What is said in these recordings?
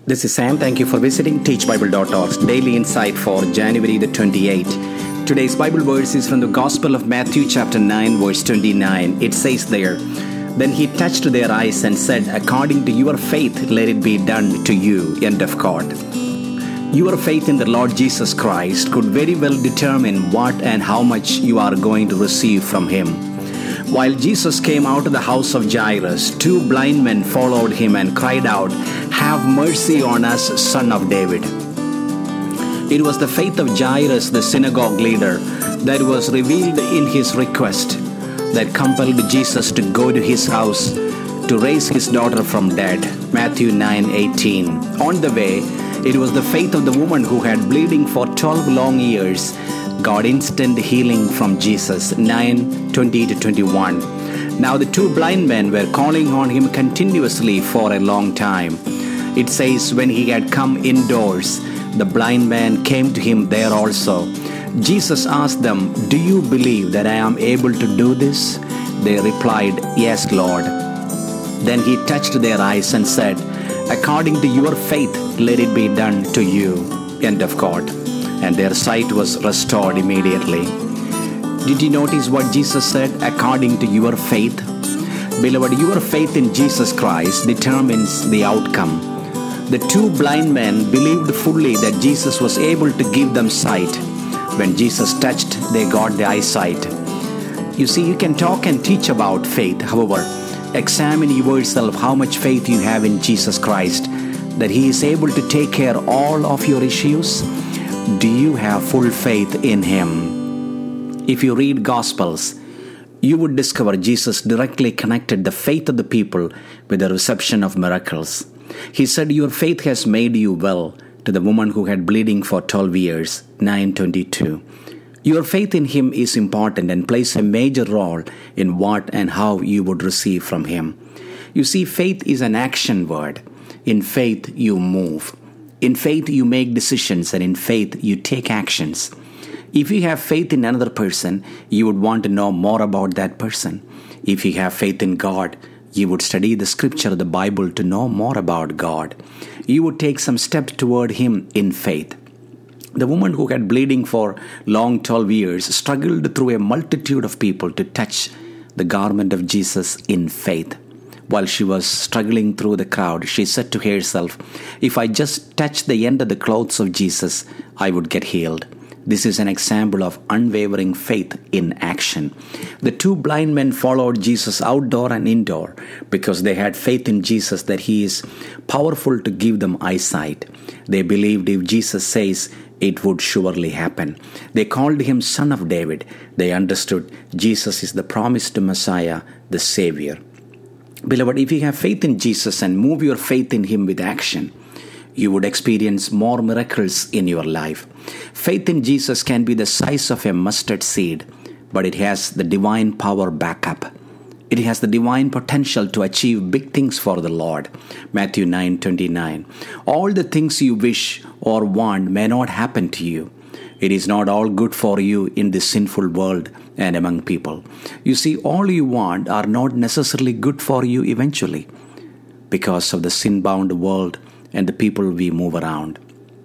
This is Sam. Thank you for visiting teachbible.org's Daily Insight for January the 28th. Today's Bible verse is from the Gospel of Matthew chapter 9 verse 29. It says there, "Then he touched their eyes and said, 'According to your faith, let it be done to you.'" End of quote. Your faith in the Lord Jesus Christ could very well determine what and how much you are going to receive from Him. While Jesus came out of the house of Jairus, two blind men followed him and cried out, "Have mercy on us, Son of David." It was the faith of Jairus, the synagogue leader, that was revealed in his request that compelled Jesus to go to his house to raise his daughter from dead. Matthew 9:18. On the way, it was the faith of the woman who had bleeding for 12 long years got instant healing from Jesus. 9:20-21. Now the two blind men were calling on him continuously for a long time. It says, when he had come indoors, the blind man came to him there also. Jesus asked them, "Do you believe that I am able to do this?" They replied, "Yes, Lord." Then he touched their eyes and said, "According to your faith, let it be done to you." End of quote. And their sight was restored immediately. Did you notice what Jesus said? According to your faith. Beloved, your faith in Jesus Christ determines the outcome. The two blind men believed fully that Jesus was able to give them sight. When Jesus touched, they got the eyesight. You see, you can talk and teach about faith. However, examine yourself how much faith you have in Jesus Christ, that He is able to take care of all of your issues. Do you have full faith in Him? If you read Gospels, you would discover Jesus directly connected the faith of the people with the reception of miracles. He said, "Your faith has made you well," to the woman who had bleeding for 12 years. 9:22. Your faith in Him is important and plays a major role in what and how you would receive from Him. You see, faith is an action word. In faith, you move. In faith, you make decisions, and in faith, you take actions. If you have faith in another person, you would want to know more about that person. If you have faith in God, you would study the scripture of the Bible to know more about God. You would take some steps toward Him in faith. The woman who had bleeding for long 12 years struggled through a multitude of people to touch the garment of Jesus in faith. While she was struggling through the crowd, she said to herself, "If I just touch the end of the clothes of Jesus, I would get healed." This is an example of unwavering faith in action. The two blind men followed Jesus outdoor and indoor because they had faith in Jesus that He is powerful to give them eyesight. They believed if Jesus says, it would surely happen. They called Him Son of David. They understood Jesus is the promised Messiah, the Savior. Beloved, if you have faith in Jesus and move your faith in Him with action, you would experience more miracles in your life. Faith in Jesus can be the size of a mustard seed, but it has the divine power backup. It has the divine potential to achieve big things for the Lord. Matthew 9:29. All the things you wish or want may not happen to you. It is not all good for you in this sinful world and among people. You see, all you want are not necessarily good for you eventually because of the sin-bound world and the people we move around.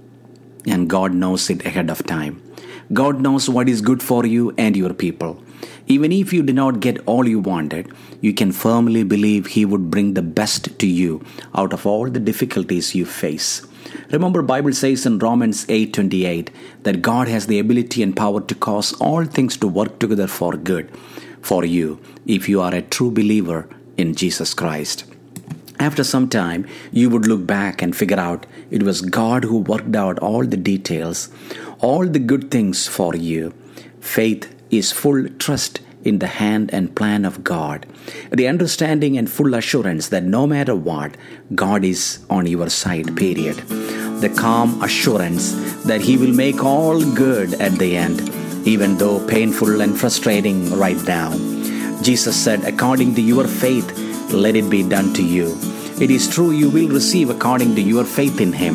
And God knows it ahead of time. God knows what is good for you and your people. Even if you do not get all you wanted, you can firmly believe He would bring the best to you out of all the difficulties you face. Remember, Bible says in Romans 8:28 that God has the ability and power to cause all things to work together for good for you if you are a true believer in Jesus Christ. After some time, you would look back and figure out it was God who worked out all the details, all the good things for you. Faith is full trust in the hand and plan of God. The understanding and full assurance that no matter what, God is on your side, period. The calm assurance that He will make all good at the end, even though painful and frustrating right now. Jesus said, "According to your faith, let it be done to you." It is true, you will receive according to your faith in Him.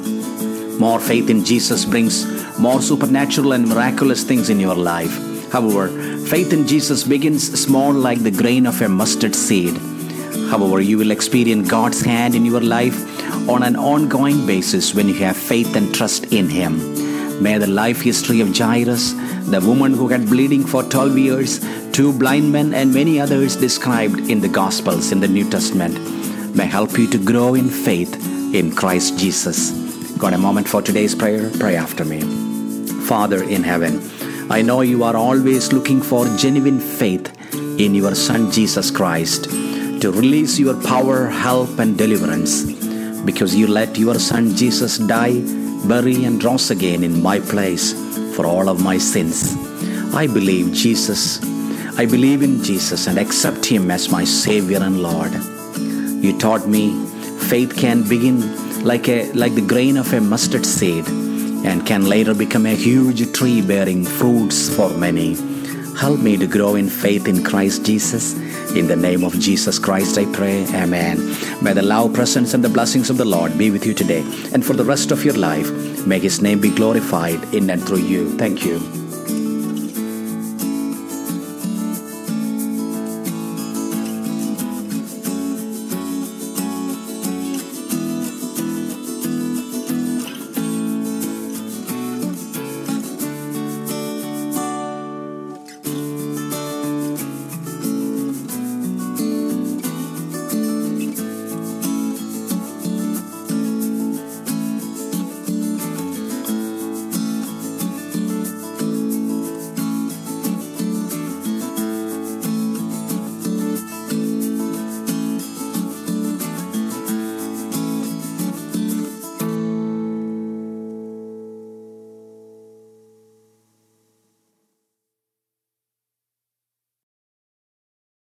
More faith in Jesus brings more supernatural and miraculous things in your life. However, faith in Jesus begins small like the grain of a mustard seed. However, you will experience God's hand in your life on an ongoing basis when you have faith and trust in Him. May the life history of Jairus, the woman who had bleeding for 12 years, 2 blind men, and many others described in the Gospels in the New Testament, may help you to grow in faith in Christ Jesus. Got a moment for today's prayer? Pray after me. Father in heaven, I know you are always looking for genuine faith in your Son Jesus Christ to release your power, help, and deliverance, because you let your Son Jesus die, bury, and rose again in my place for all of my sins. I believe in Jesus and accept Him as my Savior and Lord. You taught me faith can begin like the grain of a mustard seed and can later become a huge tree bearing fruits for many. Help me to grow in faith in Christ Jesus. In the name of Jesus Christ I pray, Amen. May the love, presence, and the blessings of the Lord be with you today and for the rest of your life. May His name be glorified in and through you. Thank you.